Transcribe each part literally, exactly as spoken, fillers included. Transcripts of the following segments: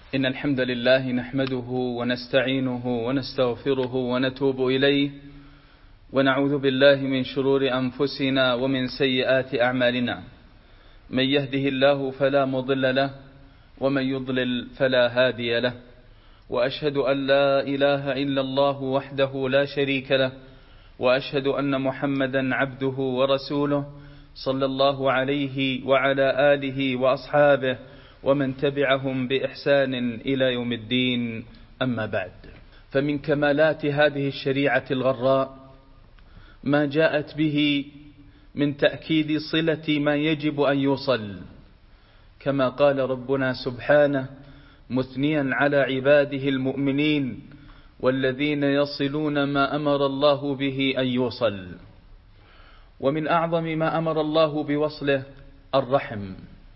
إن الحمد لله نحمده ونستعينه ونستغفره ونتوب إليه ونعوذ بالله من شرور أنفسنا ومن سيئات أعمالنا. من يهده الله فلا مضل له ومن يضلل فلا هادي له، وأشهد أن لا إله إلا الله وحده لا شريك له، وأشهد أن محمدا عبده ورسوله صلى الله عليه وعلى آله وأصحابه ومن تبعهم بإحسان إلى يوم الدين. أما بعد، فمن كمالات هذه الشريعة الغراء ما جاءت به من تأكيد صلة ما يجب أن يوصل، كما قال ربنا سبحانه مثنيا على عباده المؤمنين: والذين يصلون ما أمر الله به أن يوصل. ومن أعظم ما أمر الله بوصله الرحم،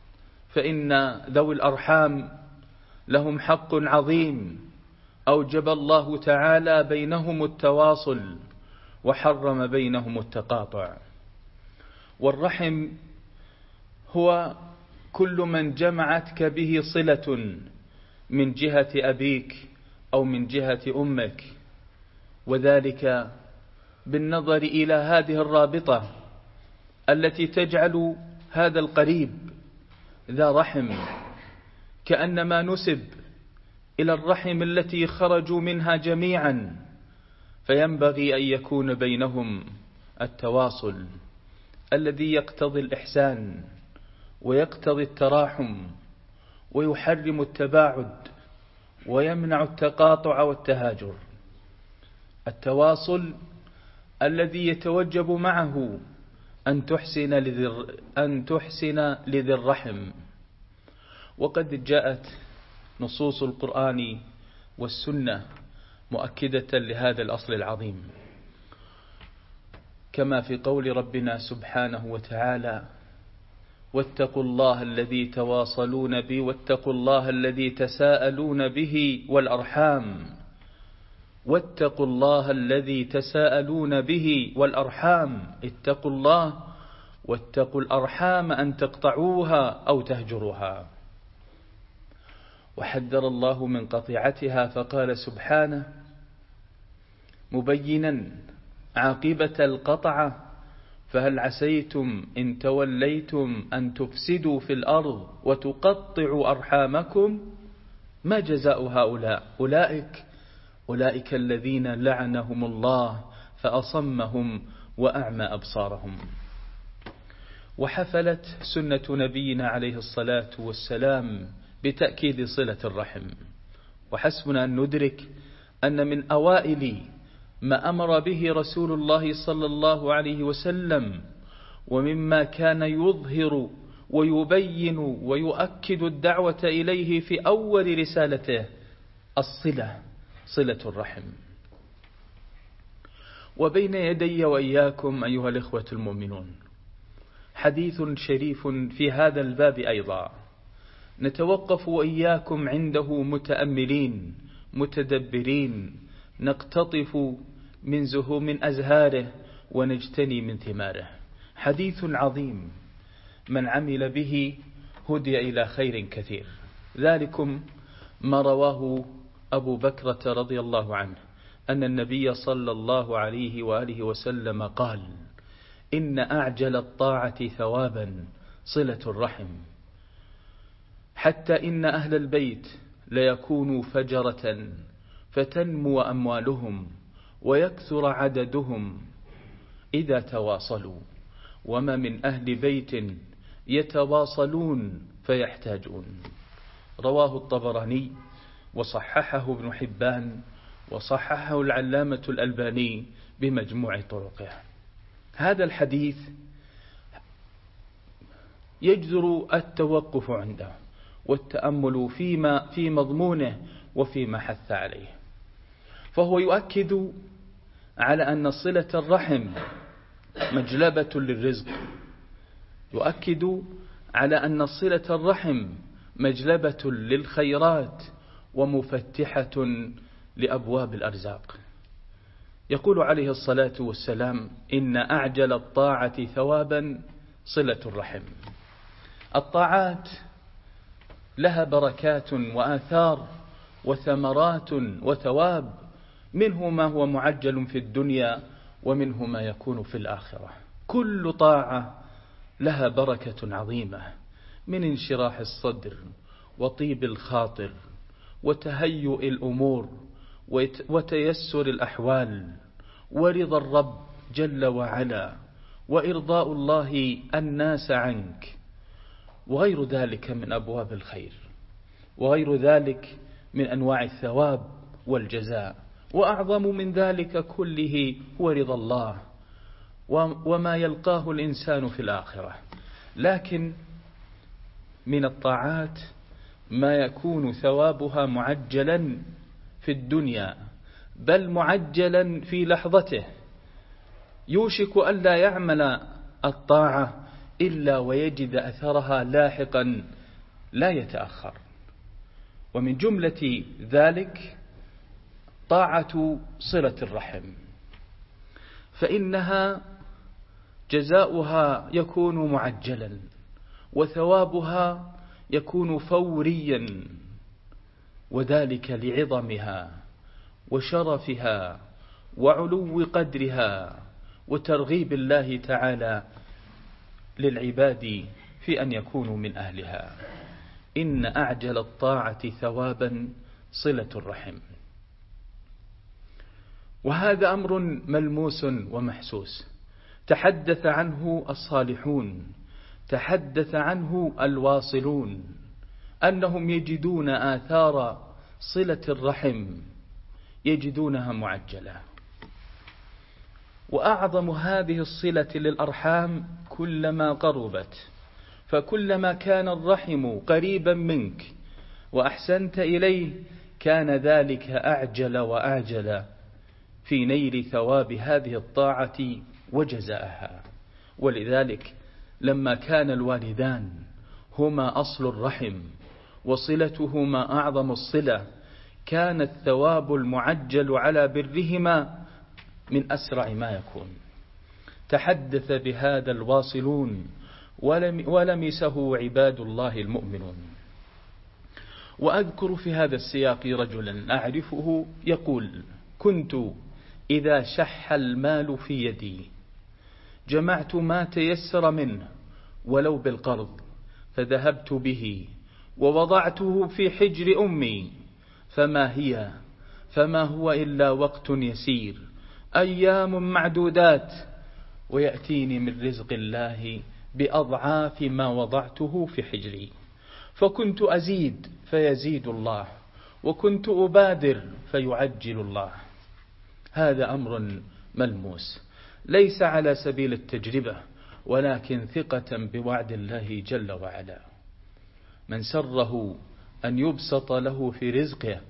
فإن ذوي الأرحام لهم حق عظيم أوجب الله تعالى بينهم التواصل وحرم بينهم التقاطع. والرحم هو كل من جمعتك به صلة من جهة أبيك أو من جهة أمك، وذلك بالنظر إلى هذه الرابطة التي تجعل هذا القريب ذا رحم كأنما نسب إلى الرحم التي خرجوا منها جميعا، فينبغي أن يكون بينهم التواصل الذي يقتضي الإحسان ويقتضي التراحم ويحرم التباعد ويمنع التقاطع والتهاجر. التواصل الذي يتوجب معه أن تحسن لذي أن تحسن لذي الرحم. وقد جاءت نصوص القرآن والسنة مؤكدة لهذا الأصل العظيم، كما في قول ربنا سبحانه وتعالى: واتقوا الله الذي تواصلون به واتقوا الله الذي تساءلون به والأرحام واتقوا الله الذي تساءلون به والأرحام اتقوا الله واتقوا الأرحام أن تقطعوها أو تهجروها. وحذر الله من قطيعتها فقال سبحانه مبينا عاقبة القطعة: فهل عسيتم إن توليتم أن تفسدوا في الأرض وتقطعوا أرحامكم؟ ما جزاء هؤلاء؟ أولئك أولئك الذين لعنهم الله فأصمهم وأعمى أبصارهم. وحفلت سنة نبينا عليه الصلاة والسلام بتأكيد صلة الرحم، وحسبنا أن ندرك أن من أوائل ما أمر به رسول الله صلى الله عليه وسلم، ومما كان يظهر ويبين ويؤكد الدعوة إليه في أول رسالته الصلة، صلة الرحم. وبين يدي وإياكم أيها الإخوة المؤمنون حديث شريف في هذا الباب أيضا، نتوقف وإياكم عنده متأملين متدبرين، نقتطف من زهو من أزهاره ونجتني من ثماره. حديث عظيم من عمل به هدي إلى خير كثير. ذلكم ما رواه أبو بكرة رضي الله عنه أن النبي صلى الله عليه وآله وسلم قال: إن أعجل الطاعة ثوابا صلة الرحم، حتى إن أهل البيت ليكونوا فجرة فتنمو أموالهم ويكثر عددهم إذا تواصلوا، وما من أهل بيت يتواصلون فيحتاجون. رواه الطبراني وصححه ابن حبان وصححه العلامة الألباني بمجموع طرقه. هذا الحديث يجدر التوقف عنده والتأمل فيما في مضمونه وفيما حث عليه، فهو يؤكد على أن صلة الرحم مجلبة للرزق، يؤكد على أن صلة الرحم مجلبة للخيرات ومفتحة لأبواب الأرزاق. يقول عليه الصلاة والسلام: إن أعجل الطاعة ثوابا صلة الرحم. الطاعات لها بركات وآثار وثمرات وثواب، منه ما هو معجل في الدنيا ومنه ما يكون في الآخرة. كل طاعة لها بركة عظيمة، من انشراح الصدر وطيب الخاطر وتهيؤ الأمور وتيسر الأحوال ورضا الرب جل وعلا وإرضاء الله الناس عنك، وغير ذلك من أبواب الخير، وغير ذلك من أنواع الثواب والجزاء. وأعظم من ذلك كله هو رضا الله وما يلقاه الإنسان في الآخرة. لكن من الطاعات ما يكون ثوابها معجلا في الدنيا، بل معجلا في لحظته، يوشك ألا يعمل الطاعة إلا ويجد أثرها لاحقا لا يتأخر. ومن جملة ذلك طاعة صلة الرحم، فإنها جزاؤها يكون معجلا وثوابها يكون فوريا، وذلك لعظمها وشرفها وعلو قدرها وترغيب الله تعالى للعباد في أن يكونوا من أهلها. إن أعجل الطاعة ثوابا صلة الرحم، وهذا أمر ملموس ومحسوس، تحدث عنه الصالحون، تحدث عنه الواصلون، أنهم يجدون آثار صلة الرحم يجدونها معجلة. وأعظم هذه الصلة للأرحام كلما قربت، فكلما كان الرحم قريبا منك وأحسنت إليه كان ذلك أعجل وأعجل في نيل ثواب هذه الطاعة وجزاءها. ولذلك لما كان الوالدان هما أصل الرحم وصلتهما أعظم الصلة، كان الثواب المعجل على برهما من أسرع ما يكون. تحدث بهذا الواصلون ولمسه عباد الله المؤمنون. وأذكر في هذا السياق رجلا أعرفه يقول: كنت إذا شح المال في يدي جمعت ما تيسر منه ولو بالقرض، فذهبت به ووضعته في حجر أمي، فما هي فما هو إلا وقت يسير، أيام معدودات، ويأتيني من رزق الله بأضعاف ما وضعته في حجري. فكنت أزيد فيزيد الله، وكنت أبادر فيعجل الله. هذا أمر ملموس، ليس على سبيل التجربة، ولكن ثقة بوعد الله جل وعلا. من سره أن يبسط له في رزقه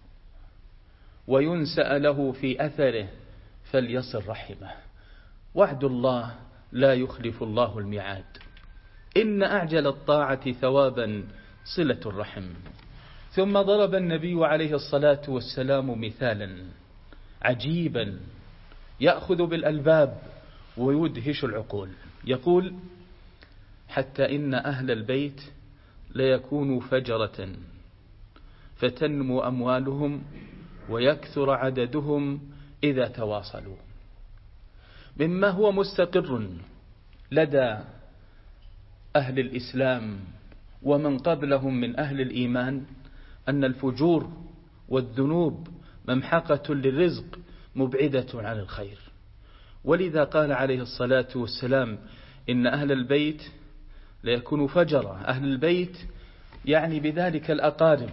وينسأ له في أثره فليصل رحمه. وعد الله لا يخلف الله الميعاد. إن أعجل الطاعة ثوابا صلة الرحم. ثم ضرب النبي عليه الصلاة والسلام مثالا عجيبا يأخذ بالألباب ويدهش العقول. يقول: حتى إن أهل البيت ليكونوا فجرة فتنمو أموالهم ويكثر عددهم إذا تواصلوا. مما هو مستقر لدى أهل الإسلام ومن قبلهم من أهل الإيمان أن الفجور والذنوب ممحقة للرزق مبعدة عن الخير. ولذا قال عليه الصلاة والسلام: إن أهل البيت ليكونوا فجرة. أهل البيت يعني بذلك الأقارب،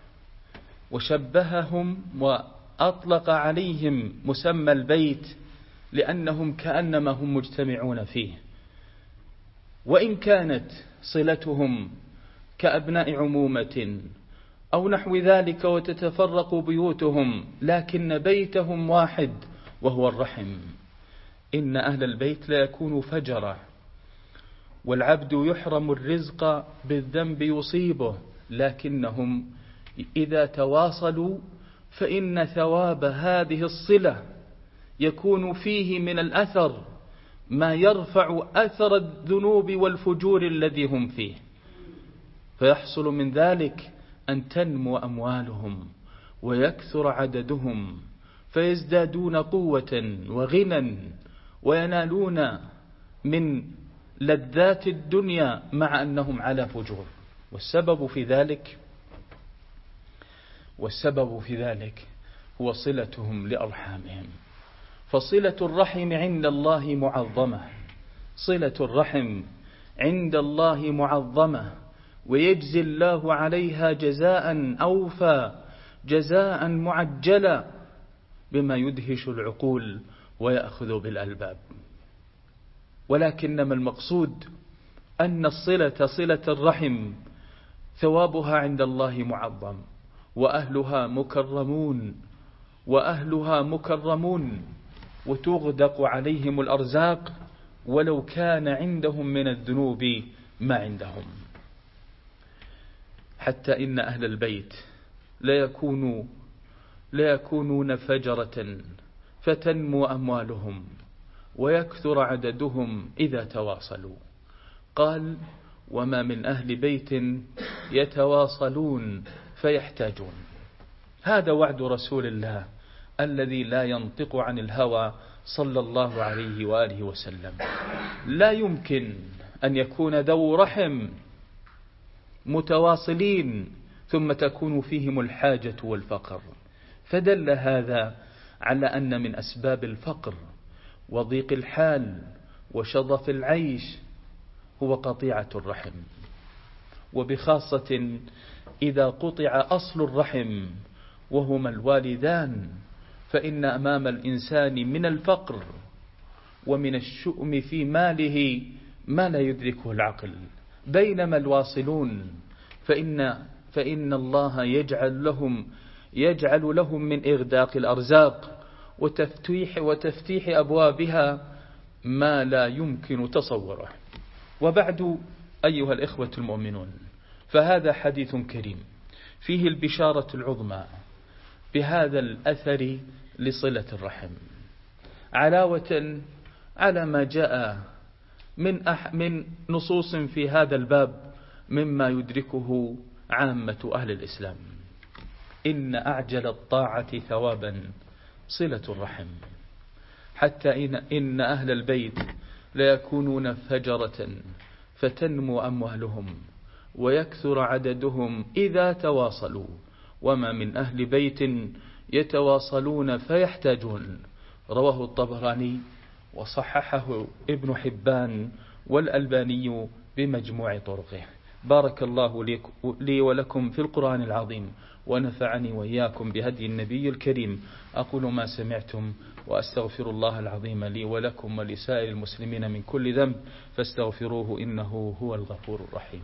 وشبههم وأطلق عليهم مسمى البيت لأنهم كأنما هم مجتمعون فيه. وإن كانت صلتهم كأبناء عمومة أو نحو ذلك وتتفرق بيوتهم، لكن بيتهم واحد وهو الرحم. إن أهل البيت لا يكونوا فجرة، والعبد يحرم الرزق بالذنب يصيبه، لكنهم إذا تواصلوا فإن ثواب هذه الصلة يكون فيه من الأثر ما يرفع أثر الذنوب والفجور الذي هم فيه. فيحصل من ذلك أن تنمو أموالهم ويكثر عددهم، فيزدادون قوة وغنى وينالون من لذات الدنيا مع أنهم على فجور. والسبب في ذلك والسبب في ذلك هو صلتهم لأرحامهم. فصلة الرحم عند الله معظمة، صلة الرحم عند الله معظمة، ويجزي الله عليها جزاء أوفى، جزاء معجلا، بما يدهش العقول ويأخذ بالألباب. ولكنما المقصود أن الصلة صلة الرحم ثوابها عند الله معظم، وأهلها مكرمون وأهلها مكرمون وتغدق عليهم الأرزاق ولو كان عندهم من الذنوب ما عندهم. حتى إن أهل البيت لا يكونوا لا يكونون فجرة فتنمو أموالهم ويكثر عددهم إذا تواصلوا. قال: وما من أهل بيت يتواصلون فيحتاجون. هذا وعد رسول الله الذي لا ينطق عن الهوى صلى الله عليه وآله وسلم. لا يمكن أن يكون ذو رحم متواصلين ثم تكون فيهم الحاجة والفقر. فدل هذا على أن من أسباب الفقر وضيق الحال وشظف العيش هو قطيعة الرحم، وبخاصة إذا قطع أصل الرحم وهما الوالدان، فإن أمام الإنسان من الفقر ومن الشؤم في ماله ما لا يدركه العقل. بينما الواصلون فإن, فإن الله يجعل لهم يجعل لهم من إغداق الأرزاق وتفتيح, وتفتيح أبوابها ما لا يمكن تصوره. وبعد، أيها الإخوة المؤمنون، فهذا حديث كريم فيه البشارة العظمى بهذا الأثر لصلة الرحم، علاوة على ما جاء من, أح من نصوص في هذا الباب مما يدركه عامة أهل الإسلام. إن أعجل الطاعة ثوابا صلة الرحم، حتى إن, إن أهل البيت لا يكونون فجرة فتنمو أموالهم ويكثر عددهم إذا تواصلوا. وما من أهل بيت يتواصلون فيحتاجون. رواه الطبراني وصححه ابن حبان والألباني بمجموع طرقه. بارك الله لي ولكم في القرآن العظيم، ونفعني وإياكم بهدي النبي الكريم. أقول ما سمعتم وأستغفر الله العظيم لي ولكم ولسائر المسلمين من كل ذنب، فاستغفروه إنه هو الغفور الرحيم.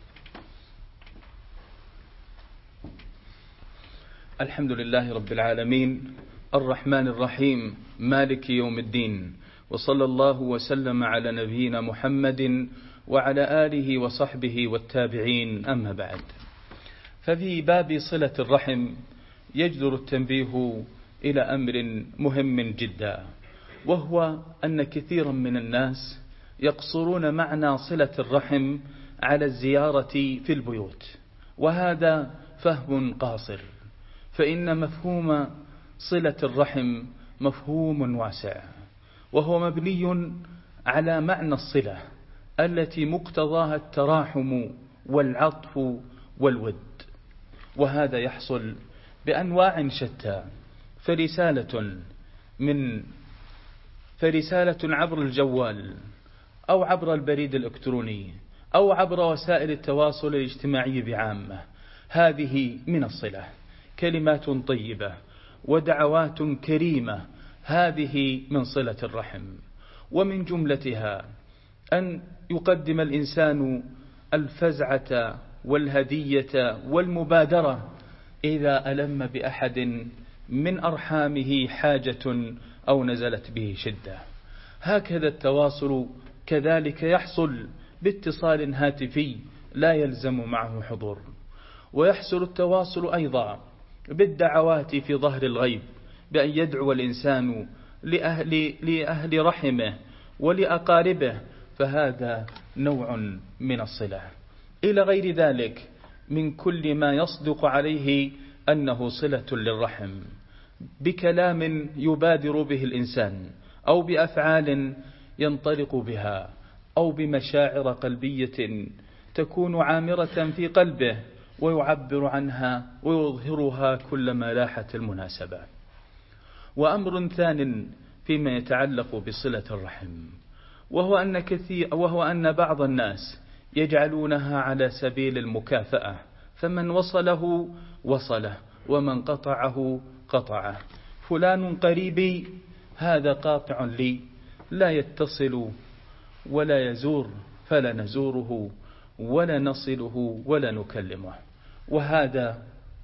الحمد لله رب العالمين، الرحمن الرحيم، مالك يوم الدين، وصلى الله وسلم على نبينا محمد وعلى آله وصحبه والتابعين. أما بعد، ففي باب صلة الرحم يجدر التنبيه إلى أمر مهم جدا، وهو أن كثيرا من الناس يقصرون معنى صلة الرحم على الزيارة في البيوت، وهذا فهم قاصر. فإن مفهوم صلة الرحم مفهوم واسع، وهو مبني على معنى الصلة التي مقتضاها التراحم والعطف والود، وهذا يحصل بأنواع شتى. فرسالة من فرسالة عبر الجوال أو عبر البريد الإلكتروني أو عبر وسائل التواصل الاجتماعي بعامة، هذه من الصلة. كلمات طيبة ودعوات كريمة، هذه من صلة الرحم. ومن جملتها أن يقدم الإنسان الفزعة والهدية والمبادرة إذا ألم بأحد من أرحامه حاجة أو نزلت به شدة. هكذا التواصل كذلك يحصل باتصال هاتفي لا يلزم معه حضور، ويحصل التواصل أيضا بالدعوات في ظهر الغيب، بأن يدعو الإنسان لأهل, لأهل رحمه ولأقاربه، فهذا نوع من الصلة. إلى غير ذلك من كل ما يصدق عليه أنه صلة للرحم، بكلام يبادر به الإنسان، أو بأفعال ينطلق بها، أو بمشاعر قلبية تكون عامرة في قلبه ويعبر عنها ويظهرها كلما لاحت المناسبة. وأمر ثان فيما يتعلق بصلة الرحم، وهو أن, كثير وهو أن بعض الناس يجعلونها على سبيل المكافأة، فمن وصله وصله ومن قطعه قطعه. فلان قريبي هذا قاطع لي، لا يتصل ولا يزور، فلا نزوره ولا نصله ولا نكلمه. وهذا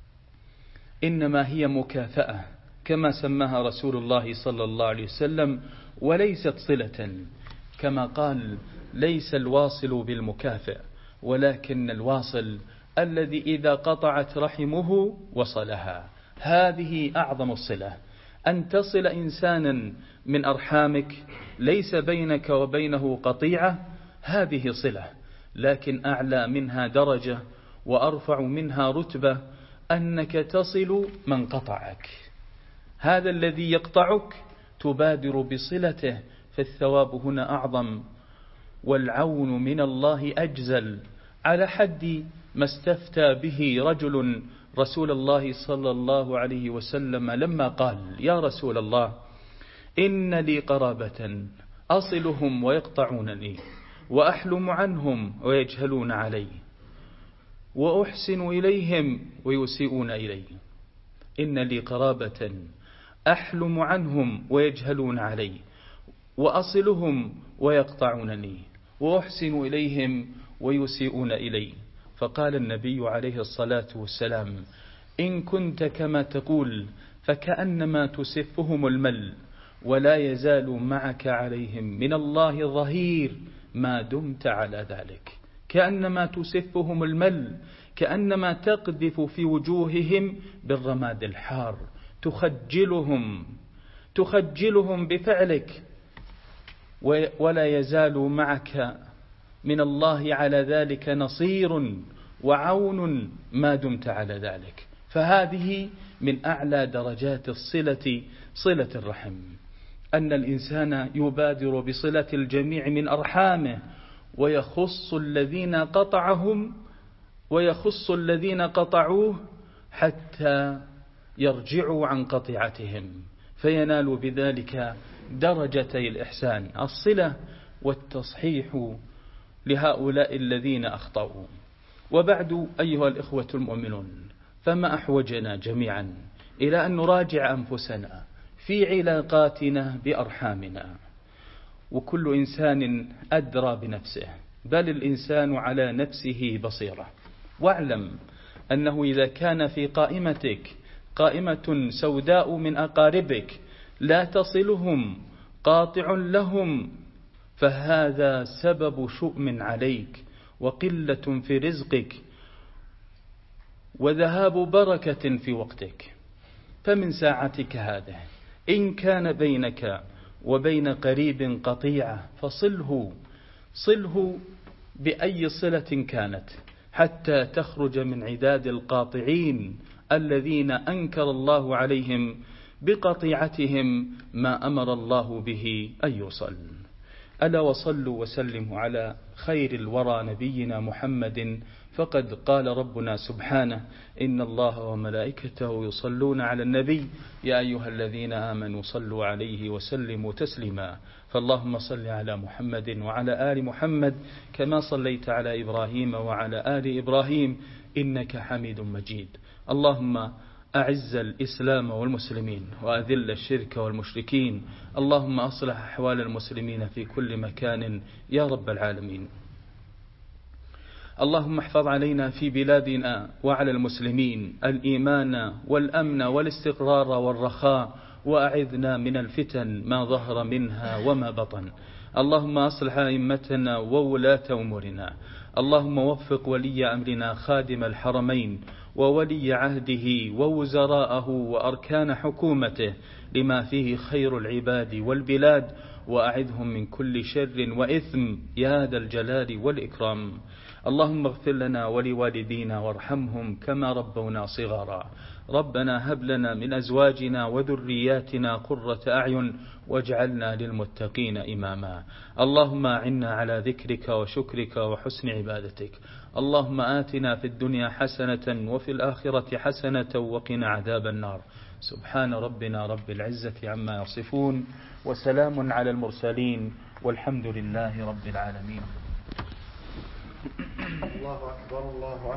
إنما هي مكافأة كما سماها رسول الله صلى الله عليه وسلم، وليست صلة، كما قال: ليس الواصل بالمكافئ، ولكن الواصل الذي إذا قطعت رحمه وصلها. هذه أعظم الصلة، أن تصل إنسانا من أرحامك ليس بينك وبينه قطيعة، هذه صلة. لكن أعلى منها درجة وأرفع منها رتبة أنك تصل من قطعك. هذا الذي يقطعك تبادر بصلته، فالثواب هنا أعظم والعون من الله أجزل، على حد ما استفتى به رجل رسول الله صلى الله عليه وسلم لما قال: يا رسول الله، إن لي قرابة أصلهم ويقطعونني، وأحلم عنهم ويجهلون علي، وأحسن إليهم ويسيئون إلي. إن لي قرابة أحلم عنهم ويجهلون علي، وأصلهم ويقطعونني، وأحسن إليهم ويسيئون إلي. فقال النبي عليه الصلاة والسلام: إن كنت كما تقول فكأنما تسفهم المل، ولا يزال معك عليهم من الله ظهير ما دمت على ذلك. كأنما تسفهم المل، كأنما تقذف في وجوههم بالرماد الحار، تخجلهم تخجلهم بفعلك، ولا يزال معك من الله على ذلك نصير وعون ما دمت على ذلك. فهذه من أعلى درجات الصلة، صلة الرحم، أن الإنسان يبادر بصلة الجميع من أرحامه، ويخص الذين قطعهم ويخص الذين قطعوه حتى يرجعوا عن قطيعتهم، فينال بذلك درجتي الإحسان، الصلة والتصحيح لهؤلاء الذين أخطأوا. وبعد أيها الإخوة المؤمنون، فما أحوجنا جميعا إلى أن نراجع أنفسنا في علاقاتنا بأرحامنا، وكل إنسان أدرى بنفسه، بل الإنسان على نفسه بصيرة. واعلم أنه إذا كان في قائمتك قائمة سوداء من أقاربك لا تصلهم، قاطع لهم، فهذا سبب شؤم عليك وقلة في رزقك وذهاب بركة في وقتك. فمن ساعتك هذا إن كان بينك وبين قريب قطيعة فصله، صله بأي صلة كانت، حتى تخرج من عداد القاطعين الذين أنكر الله عليهم بقطيعتهم ما أمر الله به أن يوصل. ألا وصلوا وسلموا على خير الورى نبينا محمد، فقد قال ربنا سبحانه: إن الله وملائكته يصلون على النبي يا أيها الذين آمنوا صلوا عليه وسلموا تسليما. فاللهم صل على محمد وعلى آل محمد كما صليت على إبراهيم وعلى آل إبراهيم إنك حميد مجيد. اللهم أعز الإسلام والمسلمين وأذل الشرك والمشركين. اللهم أصلح أحوال المسلمين في كل مكان يا رب العالمين. اللهم احفظ علينا في بلادنا وعلى المسلمين الإيمان والأمن والاستقرار والرخاء، وأعذنا من الفتن ما ظهر منها وما بطن. اللهم أصلح أئمتنا وولاة أمورنا. اللهم وفق ولي أمرنا خادم الحرمين وولي عهده ووزراءه وأركان حكومته لما فيه خير العباد والبلاد، وأعذهم من كل شر وإثم يا ذا الجلال والإكرام. اللهم اغفر لنا ولوالدينا وارحمهم كما ربونا صغارا. ربنا هب لنا من أزواجنا وذرياتنا قرة أعين واجعلنا للمتقين إماما. اللهم أعنا على ذكرك وشكرك وحسن عبادتك. اللهم آتنا في الدنيا حسنة وفي الآخرة حسنة وقنا عذاب النار. سبحان ربنا رب العزة عما يصفون وسلام على المرسلين والحمد لله رب العالمين. الله أكبر الله أكبر.